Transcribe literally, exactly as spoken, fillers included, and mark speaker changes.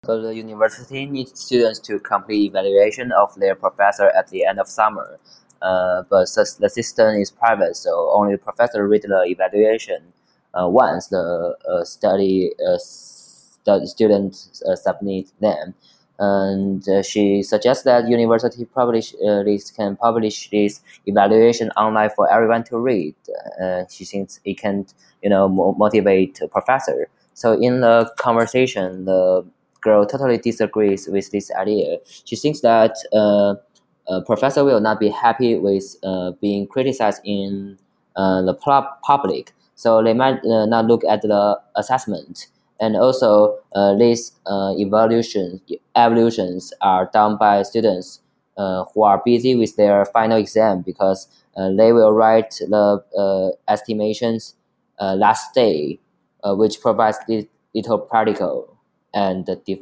Speaker 1: So the university needs students to complete evaluation of their professor at the end of summer. Uh, but since the system is private, so only the professor read the evaluation uh, once the uh, study uh, the student uh, submit them. And uh, she suggests that university publish uh, this can publish this evaluation online for everyone to read. Uh, she thinks it can, you know, mo- motivate a professor. So in the conversation, the girl totally disagrees with this idea. She thinks that uh, a professor will not be happy with uh, being criticized in uh, the public, so they might uh, not look at the assessment. And also, uh, these uh, evaluations evaluations are done by students uh, who are busy with their final exam because uh, they will write the uh, estimations uh, last day, uh, which provides little practical and